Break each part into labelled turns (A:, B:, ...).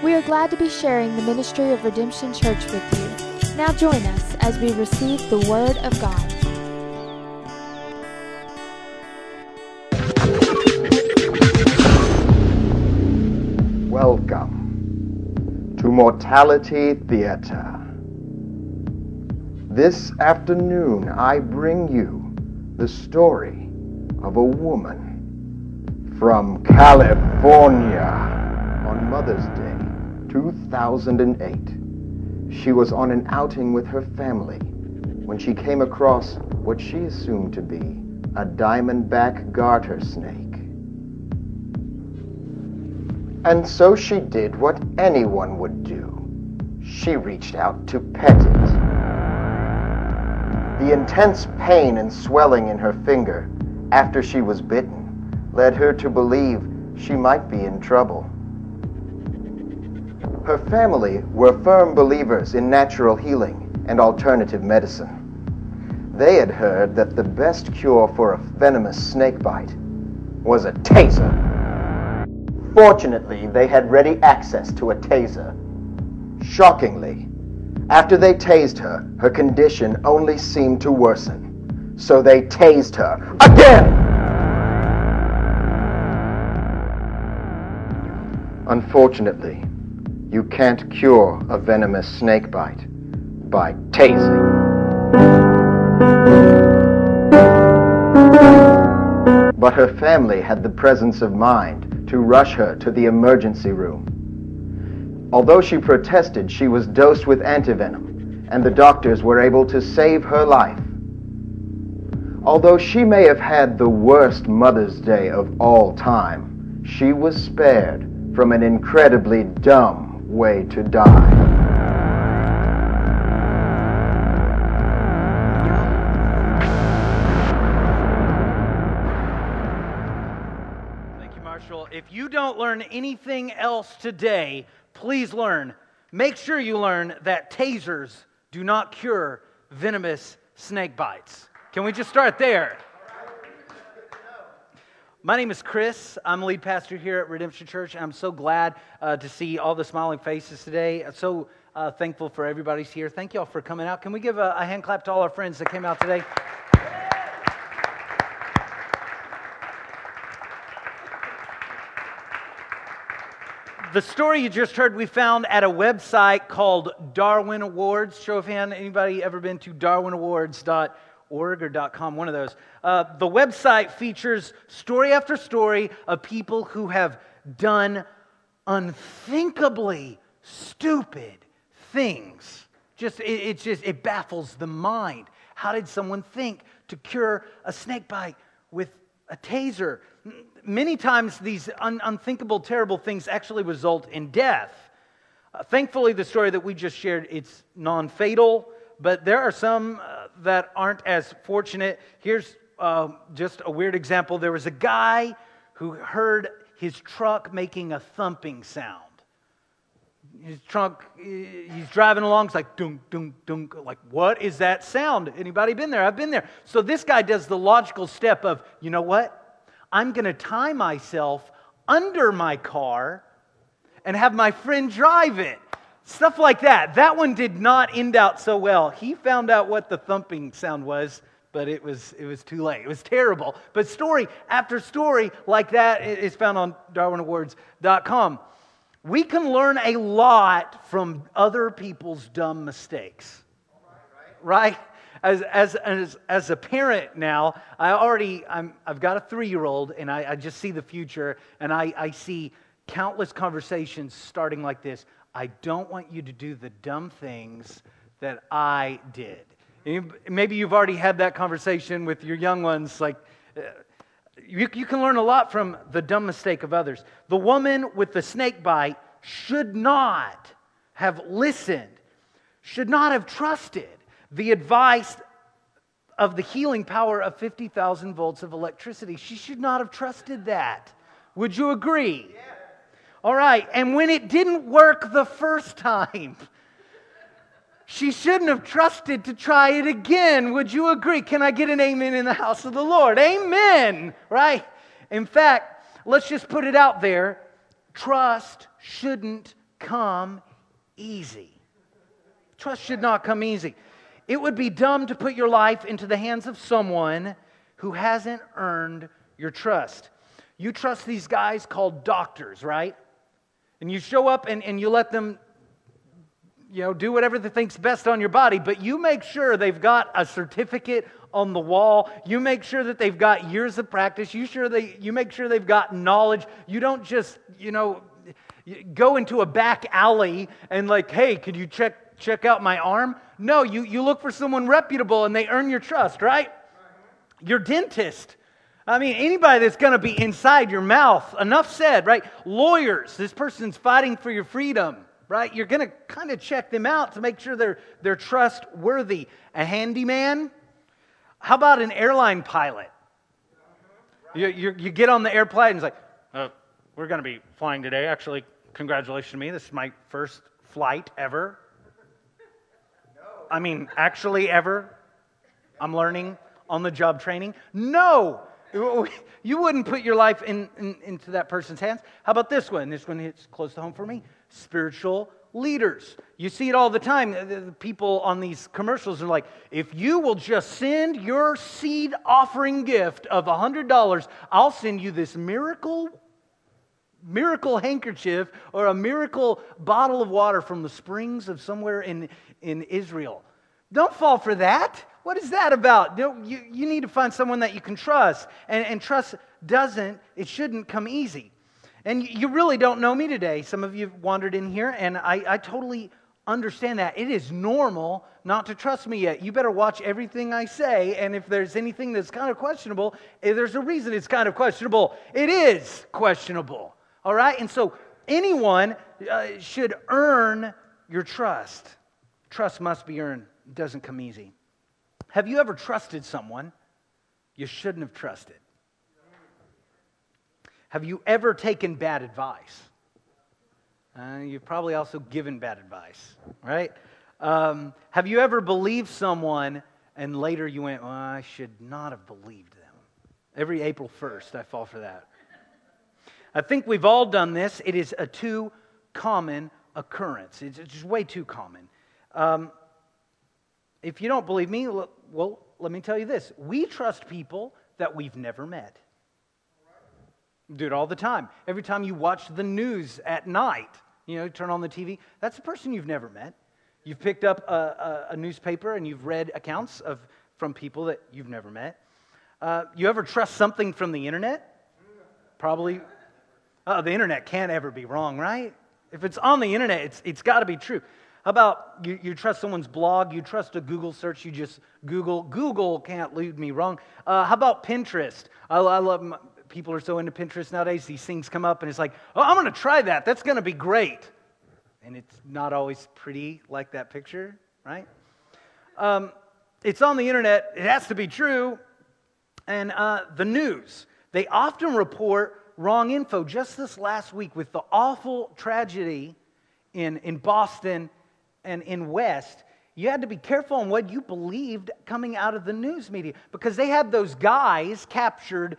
A: We are glad to be sharing the ministry of Redemption Church with you. Now join us as we receive the Word of God.
B: Welcome to Mortality Theater. This afternoon I bring you the story of a woman from California. On Mother's Day 2008, she was on an outing with her family when she came across what she assumed to be a diamondback garter snake. And so she did what anyone would do. She reached out to pet it. The intense pain and swelling in her finger after she was bitten led her to believe she might be in trouble. Her family were firm believers in natural healing and alternative medicine. They had heard that the best cure for a venomous snakebite was a taser. Fortunately, they had ready access to a taser. Shockingly, after they tased her, her condition only seemed to worsen. So they tased her again! Unfortunately, you can't cure a venomous snakebite by tasing. But her family had the presence of mind to rush her to the emergency room. Although she protested, she was dosed with antivenom, and the doctors were able to save her life. Although she may have had the worst Mother's Day of all time, she was spared from an incredibly dumb way to die.
C: Thank you, Marshall. If you don't learn anything else today, please learn. Make sure you learn that tasers do not cure venomous snake bites. Can we just start there? My name is Chris. I'm lead pastor here at Redemption Church. I'm so glad to see all the smiling faces today. I'm so thankful for everybody's here. Thank you all for coming out. Can we give a hand clap to all our friends that came out today? The story you just heard we found at a website called Darwin Awards. Show of hand, anybody ever been to darwinawards.org or .com, one of those. The website features story after story of people who have done unthinkably stupid things. It baffles the mind. How did someone think to cure a snake bite with a taser? Many times these unthinkable, terrible things actually result in death. Thankfully, the story that we just shared, it's non-fatal, but there are some that aren't as fortunate. Here's just a weird example. There was a guy who heard his truck making a thumping sound. His truck, he's driving along, it's like dunk, dunk, dunk. Like, what is that sound? Anybody been there? I've been there. So this guy does the logical step of, you know what? I'm going to tie myself under my car and have my friend drive it. Stuff like that. That one did not end out so well. He found out what the thumping sound was, but it was too late. It was terrible. But story after story like that is found on darwinawards.com. We can learn a lot from other people's dumb mistakes. Right? As a parent now, I've got a 3-year-old, and I just see the future, and I see countless conversations starting like this. I don't want you to do the dumb things that I did. Maybe you've already had that conversation with your young ones. Like, you can learn a lot from the dumb mistake of others. The woman with the snake bite should not have listened, should not have trusted the advice of the healing power of 50,000 volts of electricity. She should not have trusted that. Would you agree? Yeah. All right, and when it didn't work the first time, she shouldn't have trusted to try it again. Would you agree? Can I get an amen in the house of the Lord? Amen, right? In fact, let's just put it out there. Trust shouldn't come easy. Trust should not come easy. It would be dumb to put your life into the hands of someone who hasn't earned your trust. You trust these guys called doctors, right? And you show up and you let them, do whatever they think's best on your body, but you make sure they've got a certificate on the wall. You make sure that they've got years of practice. You make sure they've got knowledge. You don't just, go into a back alley and like, hey, could you check out my arm? No, you look for someone reputable and they earn your trust, right? Your dentist. I mean, anybody that's going to be inside your mouth. Enough said, right? Lawyers. This person's fighting for your freedom, right? You're going to kind of check them out to make sure they're trustworthy. A handyman. How about an airline pilot? You get on the airplane and it's like, we're going to be flying today. Actually, congratulations to me. This is my first flight ever. I mean, actually ever. I'm learning on-the-job training. No! You wouldn't put your life into that person's hands. How about this one? This one hits close to home for me. Spiritual leaders. You see it all the time. The people on these commercials are like, if you will just send your seed offering gift of $100, I'll send you this miracle handkerchief or a miracle bottle of water from the springs of somewhere in Israel. Don't fall for that. What is that about? You need to find someone that you can trust. And trust shouldn't come easy. And you really don't know me today. Some of you have wandered in here, and I totally understand that. It is normal not to trust me yet. You better watch everything I say, and if there's anything that's kind of questionable, there's a reason it's kind of questionable. It is questionable. All right? And so anyone should earn your trust. Trust must be earned. It doesn't come easy. Have you ever trusted someone you shouldn't have trusted? Have you ever taken bad advice? You've probably also given bad advice, right? Have you ever believed someone and later you went, well, I should not have believed them? Every April 1st, I fall for that. I think we've all done this. It is a too common occurrence. It's just way too common. If you don't believe me, well, let me tell you this. We trust people that we've never met. We do it all the time. Every time you watch the news at night, turn on the TV, that's a person you've never met. You've picked up a newspaper and you've read accounts from people that you've never met. You ever trust something from the internet? Probably. The internet can't ever be wrong, right? If it's on the internet, it's got to be true. How about you trust someone's blog, you trust a Google search, you just Google. Google can't lead me wrong. How about Pinterest? I love, people are so into Pinterest nowadays, these things come up and it's like, oh, I'm going to try that. That's going to be great. And it's not always pretty like that picture, right? It's on the internet. It has to be true. And the news, they often report wrong info. Just this last week with the awful tragedy in Boston and in West, you had to be careful on what you believed coming out of the news media because they had those guys captured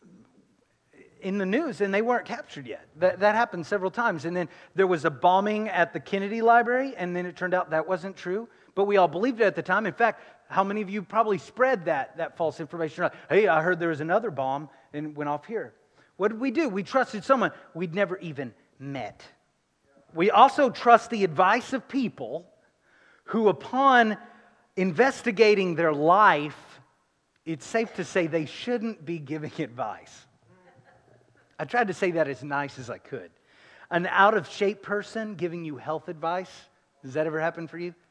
C: in the news and they weren't captured yet. That happened several times. And then there was a bombing at the Kennedy Library and then it turned out that wasn't true. But we all believed it at the time. In fact, how many of you probably spread that false information? Hey, I heard there was another bomb and went off here. What did we do? We trusted someone we'd never even met. We also trust the advice of people who, upon investigating their life, it's safe to say they shouldn't be giving advice. I tried to say that as nice as I could. An out-of-shape person giving you health advice. Does that ever happen for you?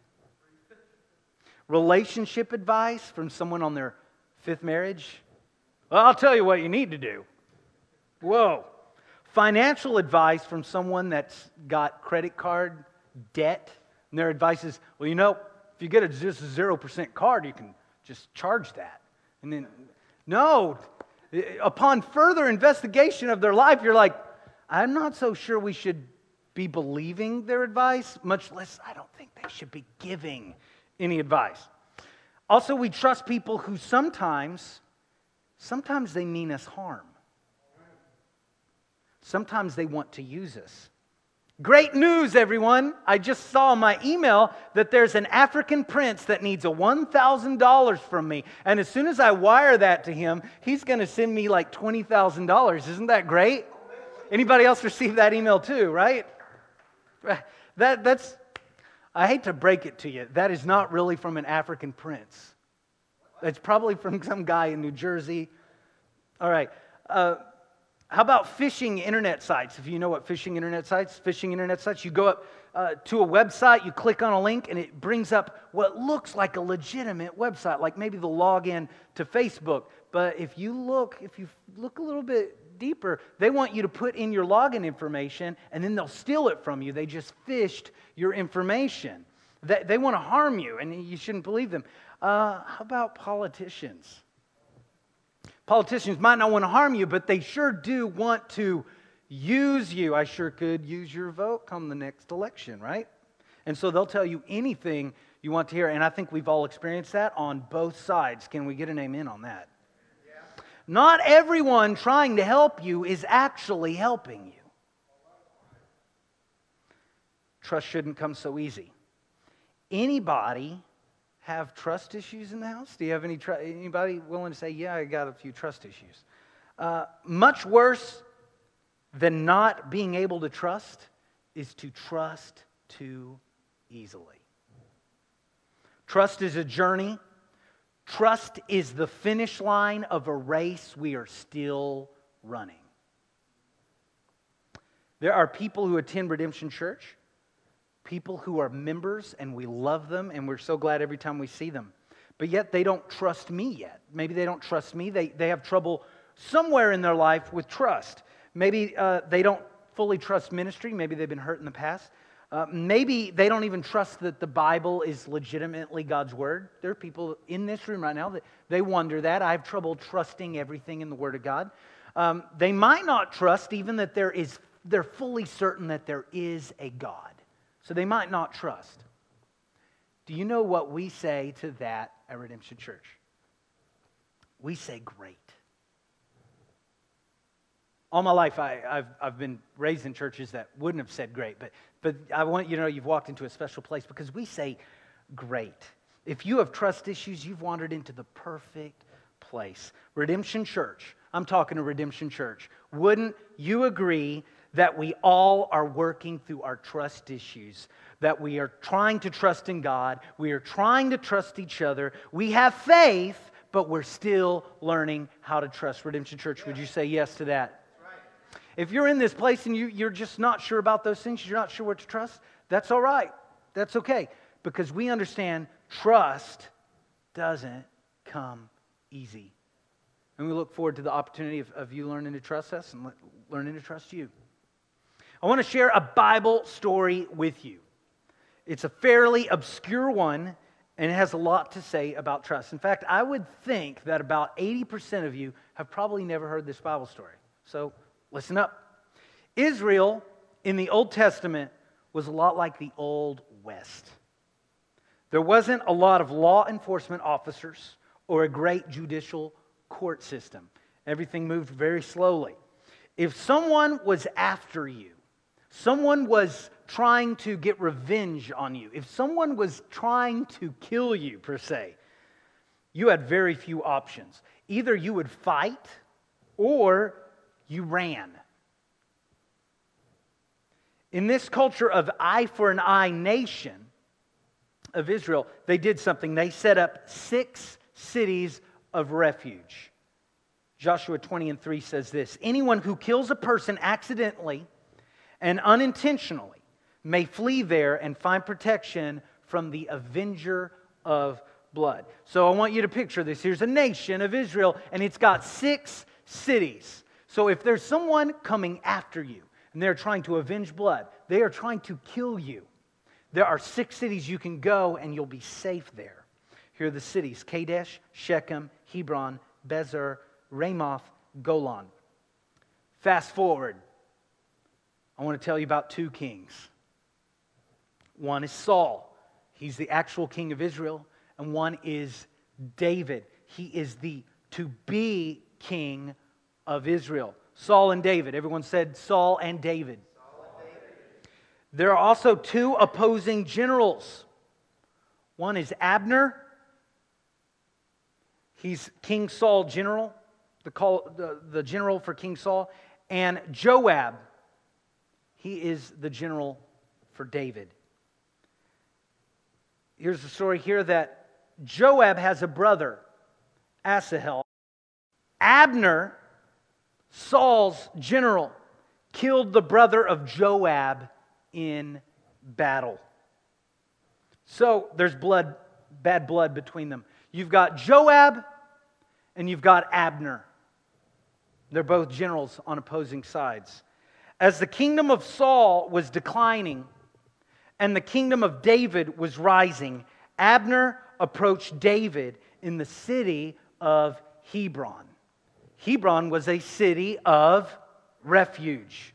C: Relationship advice from someone on their 5th marriage. Well, I'll tell you what you need to do. Whoa. Financial advice from someone that's got credit card debt. And their advice is, well, if you get just a 0% card, you can just charge that. And then, no. Upon further investigation of their life, you're like, I'm not so sure we should be believing their advice, much less I don't think they should be giving any advice. Also, we trust people who sometimes they mean us harm. Sometimes they want to use us. Great news, everyone. I just saw in my email that there's an African prince that needs a $1,000 from me. And as soon as I wire that to him, he's going to send me like $20,000. Isn't that great? Anybody else receive that email too, right? That's, I hate to break it to you, that is not really from an African prince. It's probably from some guy in New Jersey. All right. How about phishing internet sites? If you know what phishing internet sites, you go up to a website, you click on a link, and it brings up what looks like a legitimate website, like maybe the login to Facebook. But if you look a little bit deeper, they want you to put in your login information, and then they'll steal it from you. They just phished your information. They want to harm you, and you shouldn't believe them. How about politicians? Politicians might not want to harm you, but they sure do want to use you. I sure could use your vote come the next election, right? And so they'll tell you anything you want to hear. And I think we've all experienced that on both sides. Can we get an amen on that? Yeah. Not everyone trying to help you is actually helping you. Trust shouldn't come so easy. Anybody have trust issues in the house? Do you have anybody willing to say, yeah, I got a few trust issues? Much worse than not being able to trust is to trust too easily. Trust is a journey. Trust is the finish line of a race we are still running. There are people who attend Redemption Church, people who are members, and we love them, and we're so glad every time we see them. But yet they don't trust me yet. Maybe they don't trust me. They have trouble somewhere in their life with trust. Maybe they don't fully trust ministry. Maybe they've been hurt in the past. Maybe they don't even trust that the Bible is legitimately God's Word. There are people in this room right now that they wonder that. I have trouble trusting everything in the Word of God. They might not trust even that they're fully certain that there is a God. So they might not trust. Do you know what we say to that at Redemption Church? We say great. All my life, I've been raised in churches that wouldn't have said great, but I want you to know you've walked into a special place because we say great. If you have trust issues, you've wandered into the perfect place. Redemption Church, I'm talking to Redemption Church. Wouldn't you agree that we all are working through our trust issues, that we are trying to trust in God, we are trying to trust each other, we have faith, but we're still learning how to trust. Redemption Church, would you say yes to that? Right. If you're in this place and you're just not sure about those things, you're not sure what to trust, that's all right. That's okay, because we understand trust doesn't come easy. And we look forward to the opportunity of you learning to trust us and learning to trust you. I want to share a Bible story with you. It's a fairly obscure one, and it has a lot to say about trust. In fact, I would think that about 80% of you have probably never heard this Bible story. So listen up. Israel in the Old Testament was a lot like the Old West. There wasn't a lot of law enforcement officers or a great judicial court system. Everything moved very slowly. If someone was after you, someone was trying to get revenge on you, if someone was trying to kill you, per se, you had very few options. Either you would fight or you ran. In this culture of eye for an eye nation of Israel, they did something. They set up 6 cities of refuge. Joshua 20:3 says this: anyone who kills a person accidentally and unintentionally may flee there and find protection from the avenger of blood. So I want you to picture this. Here's a nation of Israel, and it's got 6 cities. So if there's someone coming after you, and they're trying to avenge blood, they are trying to kill you, there are 6 cities you can go, and you'll be safe there. Here are the cities: Kadesh, Shechem, Hebron, Bezer, Ramoth, Golan. Fast forward. I want to tell you about 2 kings. One is Saul. He's the actual king of Israel. And one is David. He is the to-be king of Israel. Saul and David. Everyone said Saul and David. There are also two opposing generals. One is Abner. He's King Saul's general, the general for King Saul. And Joab, he is the general for David. Here's the story here that Joab has a brother, Asahel. Abner, Saul's general, killed the brother of Joab in battle. So there's bad blood between them. You've got Joab and you've got Abner. They're both generals on opposing sides. As the kingdom of Saul was declining and the kingdom of David was rising, Abner approached David in the city of Hebron. Hebron was a city of refuge.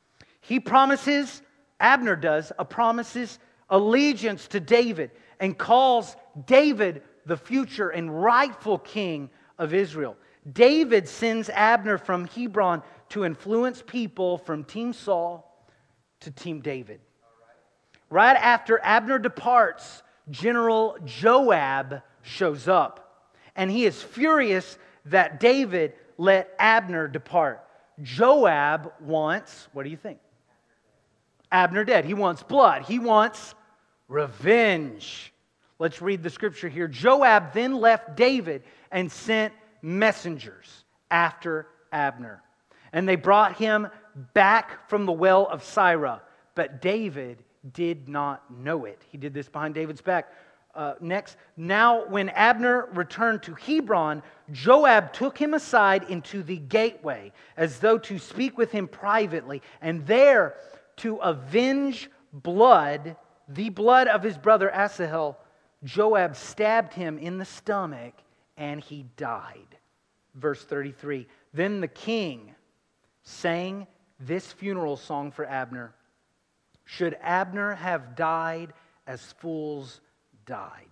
C: Abner promises allegiance to David and calls David the future and rightful king of Israel. David sends Abner from Hebron to influence people from Team Saul to Team David. Right after Abner departs, General Joab shows up, and he is furious that David let Abner depart. Joab wants, what do you think? Abner dead. He wants blood. He wants revenge. Let's read the scripture here. Joab then left David and sent messengers after Abner. And they brought him back from the well of Sirah. But David did not know it. He did this behind David's back. Next, now when Abner returned to Hebron, Joab took him aside into the gateway as though to speak with him privately. And there, to avenge the blood of his brother Asahel, Joab stabbed him in the stomach and he died. Verse 33, then the king sang this funeral song for Abner. Should Abner have died as fools died?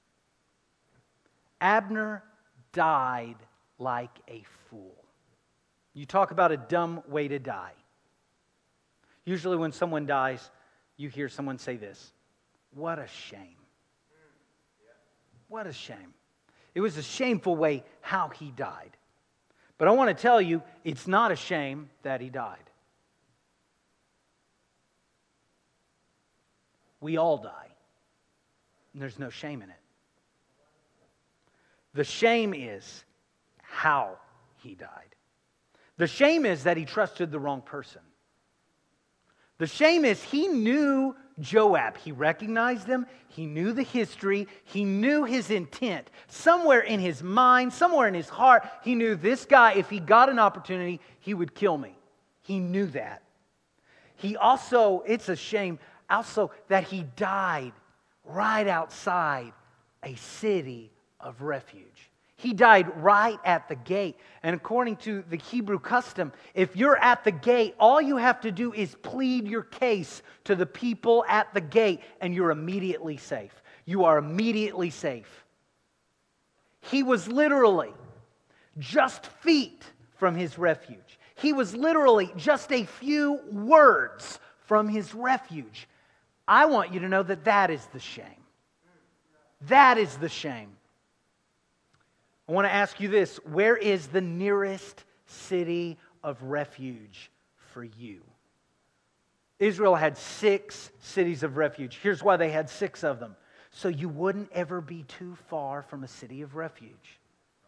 C: Abner died like a fool. You talk about a dumb way to die. Usually when someone dies, you hear someone say this, what a shame. What a shame. It was a shameful way how he died. But I want to tell you, it's not a shame that he died. We all die. And there's no shame in it. The shame is how he died. The shame is that he trusted the wrong person. The shame is he knew Joab. He recognized him. He knew the history. He knew his intent. Somewhere in his mind, somewhere in his heart, he knew this guy, if he got an opportunity, he would kill me. He knew that. It's a shame also that he died right outside a city of refuge. He died right at the gate. And according to the Hebrew custom, if you're at the gate, all you have to do is plead your case to the people at the gate, and you're immediately safe. You are immediately safe. He was literally just feet from his refuge. He was literally just a few words from his refuge. I want you to know that that is the shame. That is the shame. I want to ask you this. Where is the nearest city of refuge for you? Israel had 6 cities of refuge. Here's why they had 6 of them. So you wouldn't ever be too far from a city of refuge.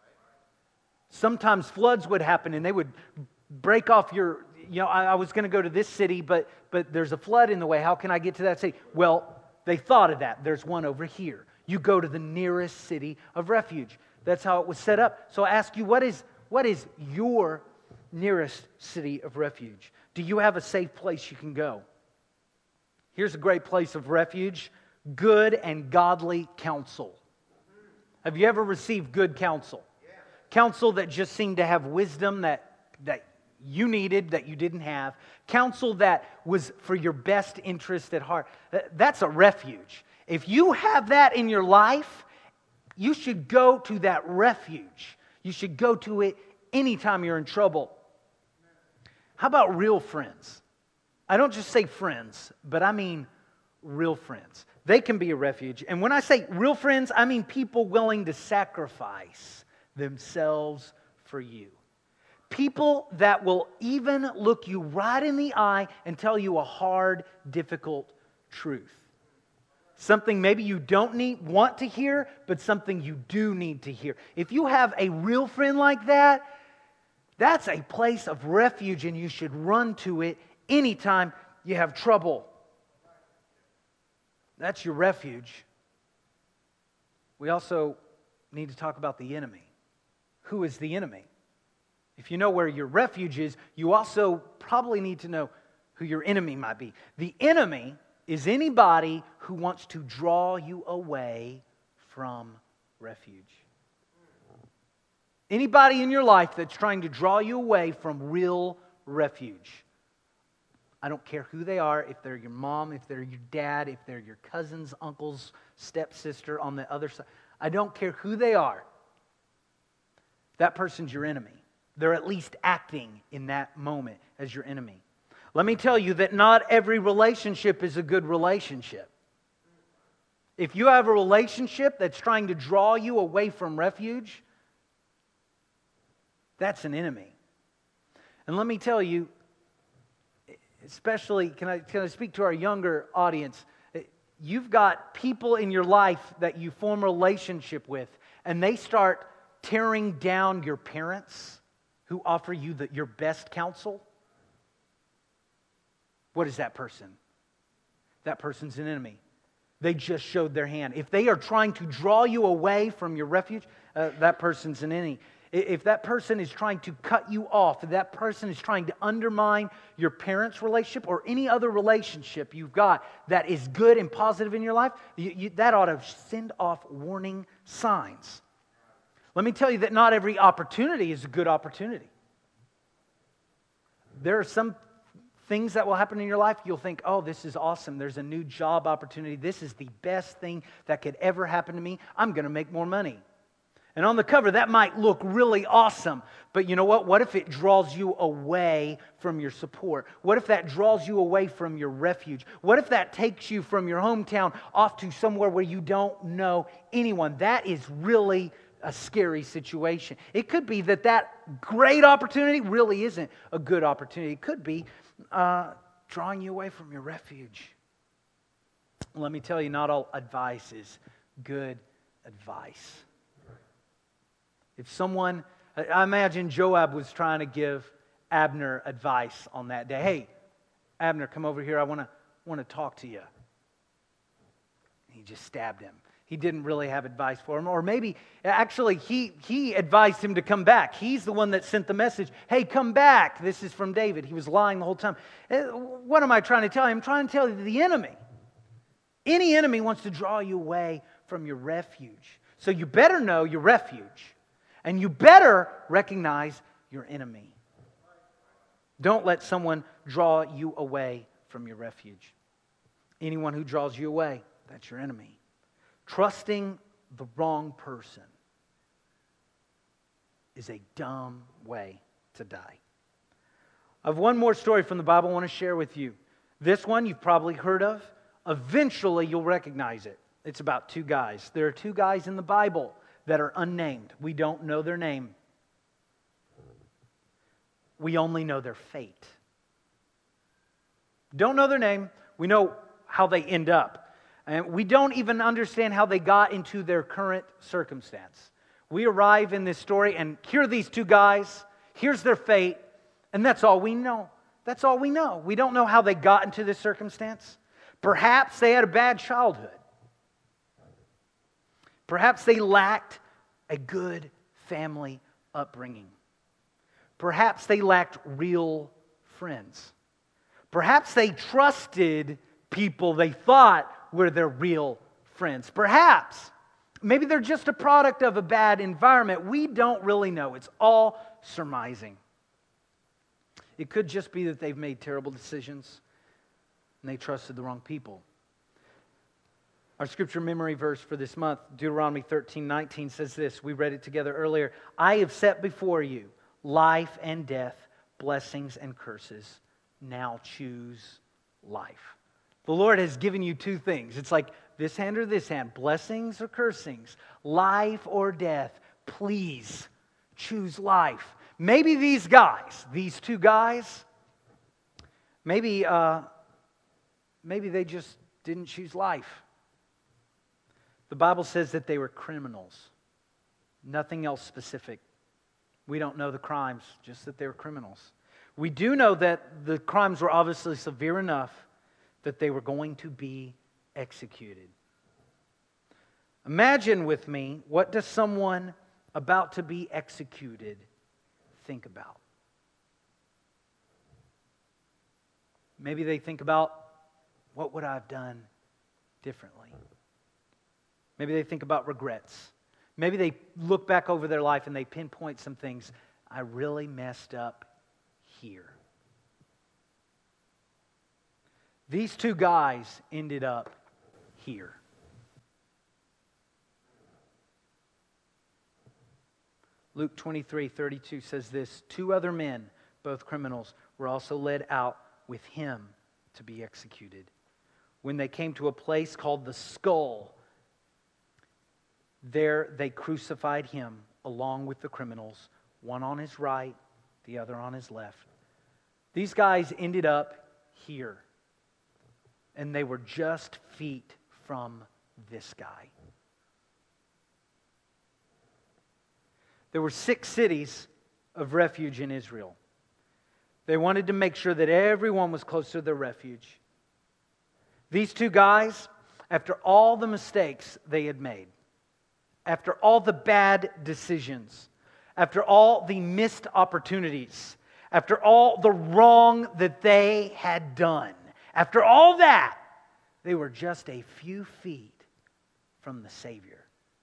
C: Sometimes floods would happen and they would break off your... I was going to go to this city, but there's a flood in the way. How can I get to that city? Well, they thought of that. There's one over here. You go to the nearest city of refuge. That's how it was set up. So I ask you, what is your nearest city of refuge? Do you have a safe place you can go? Here's a great place of refuge: good and godly counsel. Have you ever received good counsel? Counsel that just seemed to have wisdom that you needed, that you didn't have. Counsel that was for your best interest at heart. That's a refuge. If you have that in your life, you should go to that refuge. You should go to it anytime you're in trouble. How about real friends? I don't just say friends, but I mean real friends. They can be a refuge. And when I say real friends, I mean people willing to sacrifice themselves for you. People that will even look you right in the eye and tell you a hard, difficult truth. Something maybe you don't want to hear, but something you do need to hear. If you have a real friend like that, that's a place of refuge, and you should run to it anytime you have trouble. That's your refuge. We also need to talk about the enemy. Who is the enemy? If you know where your refuge is, you also probably need to know who your enemy might be. The enemy is anybody who wants to draw you away from refuge. Anybody in your life that's trying to draw you away from real refuge. I don't care who they are, if they're your mom, if they're your dad, if they're your cousins, uncles, stepsister on the other side. I don't care who they are. That person's your enemy. They're at least acting in that moment as your enemy. Let me tell you that not every relationship is a good relationship. If you have a relationship that's trying to draw you away from refuge, that's an enemy. And let me tell you, especially, can I speak to our younger audience? You've got people in your life that you form a relationship with, and they start tearing down your parents who offer you your best counsel. What is that person? That person's an enemy. They just showed their hand. If they are trying to draw you away from your refuge, that person's an enemy. If that person is trying to cut you off, if that person is trying to undermine your parents' relationship or any other relationship you've got that is good and positive in your life, that ought to send off warning signs. Let me tell you that not every opportunity is a good opportunity. There are some things that will happen in your life, you'll think, oh, this is awesome. There's a new job opportunity. This is the best thing that could ever happen to me. I'm going to make more money. And on the cover, that might look really awesome. But you know what? What if it draws you away from your support? What if that draws you away from your refuge? What if that takes you from your hometown off to somewhere where you don't know anyone? That is really a scary situation. It could be that great opportunity really isn't a good opportunity. It could be drawing you away from your refuge. Let me tell you, not all advice is good advice. If someone, I imagine Joab was trying to give Abner advice on that day. Hey, Abner, come over here. I want to talk to you. He just stabbed him. He didn't really have advice for him. Or maybe, actually, he advised him to come back. He's the one that sent the message, hey, come back. This is from David. He was lying the whole time. What am I trying to tell you? I'm trying to tell you the enemy. Any enemy wants to draw you away from your refuge. So you better know your refuge. And you better recognize your enemy. Don't let someone draw you away from your refuge. Anyone who draws you away, that's your enemy. Trusting the wrong person is a dumb way to die. I have one more story from the Bible I want to share with you. This one you've probably heard of. Eventually you'll recognize it. It's about two guys. There are two guys in the Bible that are unnamed. We don't know their name. We only know their fate. Don't know their name. We know how they end up. And we don't even understand how they got into their current circumstance. We arrive in this story and here are these two guys. Here's their fate. And that's all we know. That's all we know. We don't know how they got into this circumstance. Perhaps they had a bad childhood. Perhaps they lacked a good family upbringing. Perhaps they lacked real friends. Perhaps they trusted people they thought were their real friends. Perhaps, maybe they're just a product of a bad environment. We don't really know. It's all surmising. It could just be that they've made terrible decisions and they trusted the wrong people. Our scripture memory verse for this month, Deuteronomy 13:19 says this. We read it together earlier. I have set before you life and death, blessings and curses. now choose life. The Lord has given you two things. It's like this hand or this hand, blessings or cursings, life or death. Please choose life. Maybe these guys, these two guys, maybe they just didn't choose life. The Bible says that they were criminals. Nothing else specific. We don't know the crimes, just that they were criminals. We do know that the crimes were obviously severe enough that they were going to be executed. Imagine with me, what does someone about to be executed think about? Maybe they think about, what would I have done differently? Maybe they think about regrets. Maybe they look back over their life and they pinpoint some things. I really messed up here. These two guys ended up here. Luke 23:32 says this, 2 other men, both criminals, were also led out with him to be executed. When they came to a place called the Skull, there they crucified him along with the criminals, one on his right, the other on his left. These guys ended up here, and they were just feet from this guy. There were 6 cities of refuge in Israel. They wanted to make sure that everyone was close to their refuge. These two guys, after all the mistakes they had made, after all the bad decisions, after all the missed opportunities, after all the wrong that they had done, after all that, they were just a few feet from the Savior.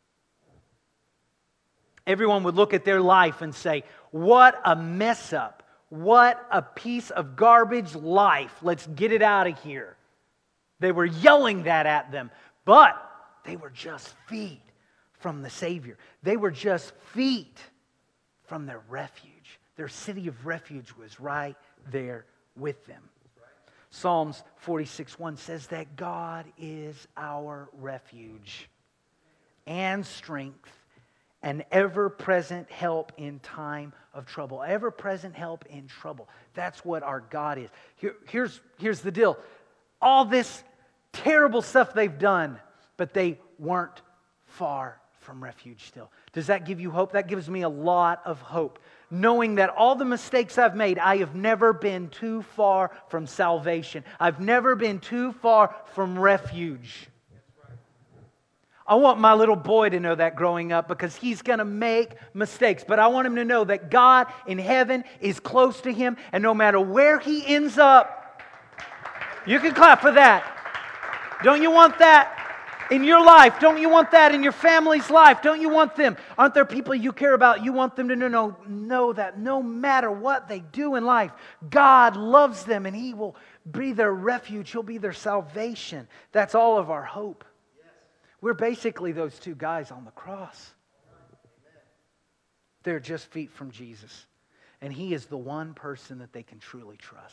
C: Everyone would look at their life and say, what a mess up. What a piece of garbage life. Let's get it out of here. They were yelling that at them, but they were just feet from the Savior. They were just feet from their refuge. Their city of refuge was right there with them. Psalms 46:1 says that God is our refuge and strength, an ever-present help in time of trouble. Ever-present help in trouble. That's what our God is. Here's the deal. All this terrible stuff they've done, but they weren't far from refuge still. Does that give you hope? That gives me a lot of hope. Knowing that all the mistakes I've made, I have never been too far from salvation. I've never been too far from refuge. I want my little boy to know that growing up, because he's going to make mistakes. But I want him to know that God in heaven is close to him, and no matter where he ends up, you can clap for that. Don't you want that in your life? Don't you want that in your family's life? Don't you want them? Aren't there people you care about? You want them to know that no matter what they do in life, God loves them and He will be their refuge. He'll be their salvation. That's all of our hope. We're basically those two guys on the cross. They're just feet from Jesus. And He is the one person that they can truly trust.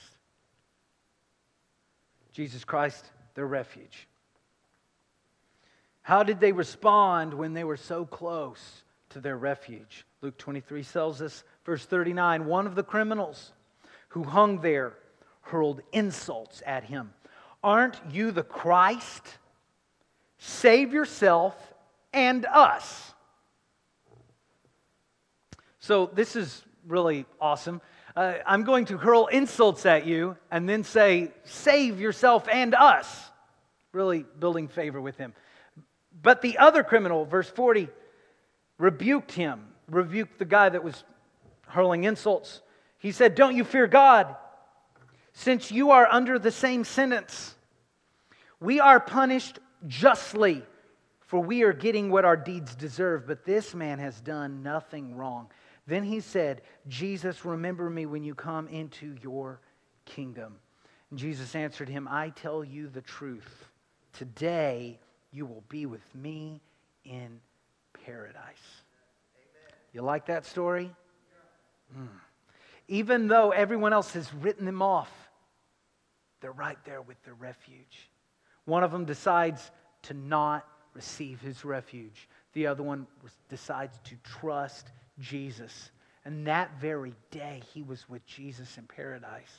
C: Jesus Christ, their refuge. How did they respond when they were so close to their refuge? Luke 23 tells us, verse 39, one of the criminals who hung there hurled insults at Him. Aren't you the Christ? Save yourself and us. So this is really awesome. I'm going to hurl insults at you and then say, save yourself and us. Really building favor with him. But the other criminal, verse 40, rebuked the guy that was hurling insults. He said, don't you fear God, since you are under the same sentence. We are punished justly, for we are getting what our deeds deserve, but this man has done nothing wrong. Then he said, Jesus, remember me when you come into your kingdom. And Jesus answered him, I tell you the truth. Today you will be with me in paradise. Amen. You like that story? Yeah. Even though everyone else has written them off, they're right there with their refuge. One of them decides to not receive his refuge. The other one decides to trust Jesus. And that very day, he was with Jesus in paradise.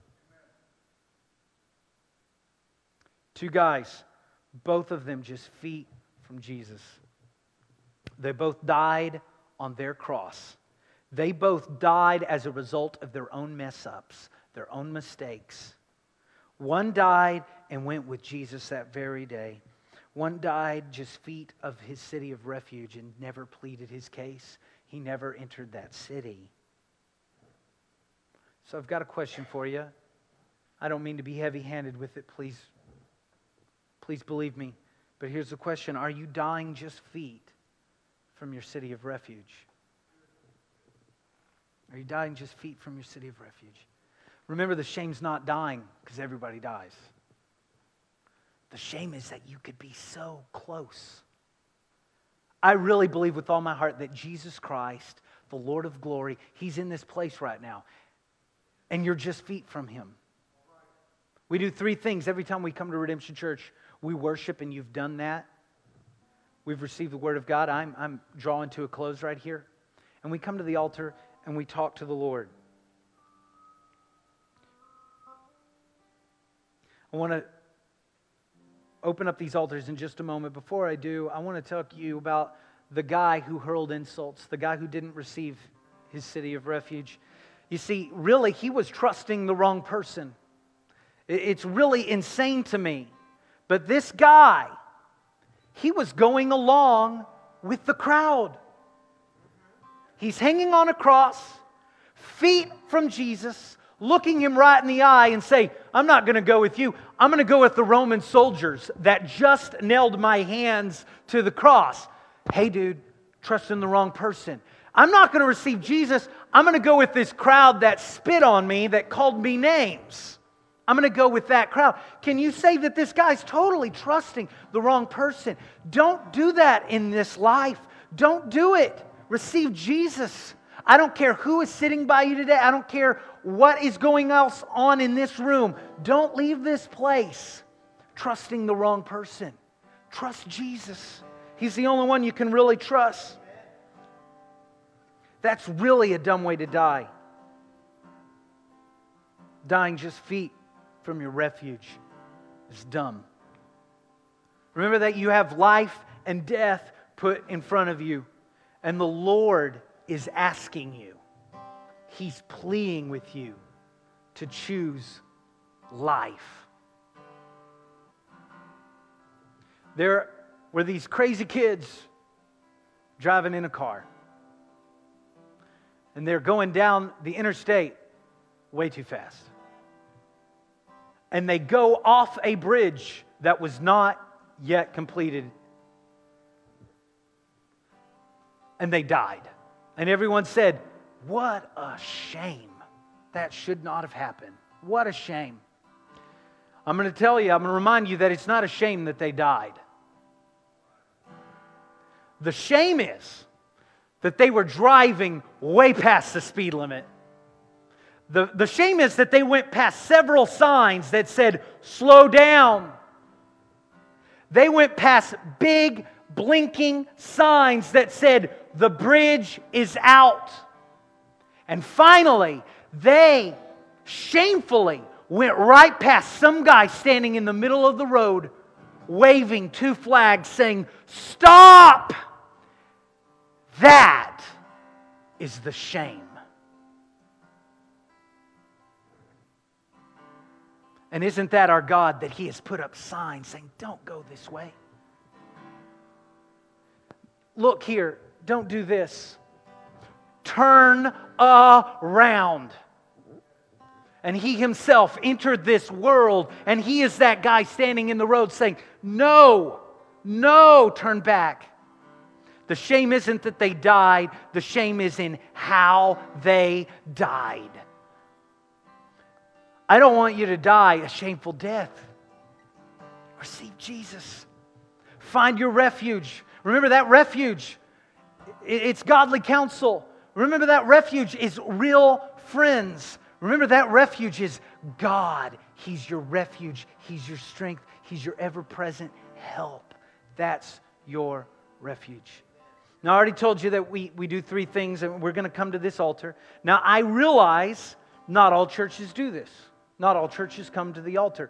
C: Two guys, both of them just feet from Jesus. They both died on their cross. They both died as a result of their own mess-ups, their own mistakes. One died and went with Jesus that very day. One died just feet of his city of refuge and never pleaded his case. He never entered that city. So I've got a question for you. I don't mean to be heavy-handed with it, please believe me. But here's the question. Are you dying just feet from your city of refuge? Are you dying just feet from your city of refuge? Remember, the shame's not dying because everybody dies. The shame is that you could be so close. I really believe with all my heart that Jesus Christ, the Lord of glory, He's in this place right now. And you're just feet from Him. We do three things every time we come to Redemption Church. We worship, and you've done that. We've received the Word of God. I'm drawing to a close right here. And we come to the altar and we talk to the Lord. I want to open up these altars in just a moment. Before I do, I want to talk to you about the guy who hurled insults, the guy who didn't receive his city of refuge. You see, really, he was trusting the wrong person. It's really insane to me. But this guy, he was going along with the crowd. He's hanging on a cross, feet from Jesus, looking him right in the eye and say, I'm not going to go with you. I'm going to go with the Roman soldiers that just nailed my hands to the cross. Hey, dude, trusting the wrong person. I'm not going to receive Jesus. I'm going to go with this crowd that spit on me, that called me names. I'm going to go with that crowd. Can you say that this guy's totally trusting the wrong person? Don't do that in this life. Don't do it. Receive Jesus. I don't care who is sitting by you today. I don't care what is going else on in this room. Don't leave this place trusting the wrong person. Trust Jesus. He's the only one you can really trust. That's really a dumb way to die. Dying just feet from your refuge is dumb. Remember that you have life and death put in front of you. And the Lord is asking you. He's pleading with you to choose life. There were these crazy kids driving in a car. And they're going down the interstate way too fast. And they go off a bridge that was not yet completed. And they died. And everyone said, what a shame. That should not have happened. What a shame. I'm going to remind you that it's not a shame that they died. The shame is that they were driving way past the speed limit. The shame is that they went past several signs that said, slow down. They went past big blinking signs that said, the bridge is out. And finally, they shamefully went right past some guy standing in the middle of the road, waving two flags saying, stop! That is the shame. And isn't that our God, that He has put up signs saying, don't go this way. Look here, don't do this. Turn around. And He Himself entered this world, and He is that guy standing in the road saying, no, turn back. The shame isn't that they died, the shame is in how they died. I don't want you to die a shameful death. Receive Jesus. Find your refuge. Remember that refuge. It's godly counsel. Remember that refuge is real friends. Remember that refuge is God, He's your refuge. He's your strength. He's your ever-present help. That's your refuge. Now, I already told you that we do three things, and we're going to come to this altar. Now, I realize not all churches do this. Not all churches come to the altar.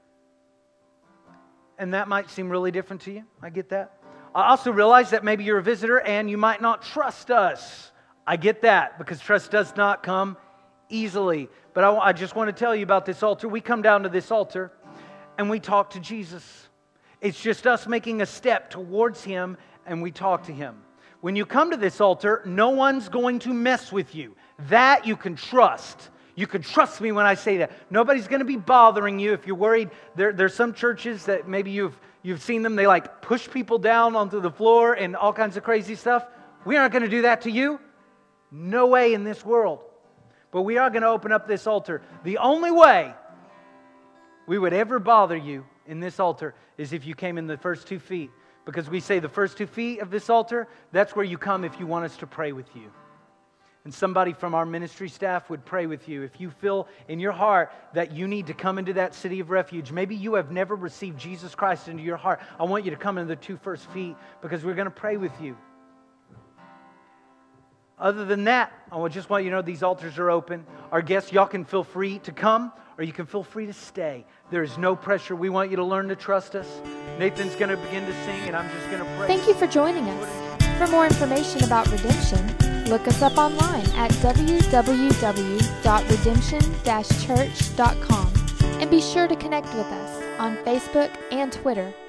C: And that might seem really different to you. I get that. I also realize that maybe you're a visitor and you might not trust us. I get that, because trust does not come easily. But I just want to tell you about this altar. We come down to this altar and we talk to Jesus. It's just us making a step towards Him, and we talk to Him. When you come to this altar, no one's going to mess with you. That you can trust. You can trust me when I say that. Nobody's going to be bothering you. If you're worried, there's some churches that maybe you've seen them. They like push people down onto the floor and all kinds of crazy stuff. We aren't going to do that to you. No way in this world. But we are going to open up this altar. The only way we would ever bother you in this altar is if you came in the first 2 feet. Because we say the first 2 feet of this altar, that's where you come if you want us to pray with you. And somebody from our ministry staff would pray with you. If you feel in your heart that you need to come into that city of refuge, maybe you have never received Jesus Christ into your heart, I want you to come into the 2 first feet, because we're going to pray with you. Other than that, I just want you to know these altars are open. Our guests, y'all can feel free to come, or you can feel free to stay. There is no pressure. We want you to learn to trust us. Nathan's going to begin to sing, and I'm just going to pray.
A: Thank you for joining us. For more information about Redemption, look us up online at www.redemption-church.com, and be sure to connect with us on Facebook and Twitter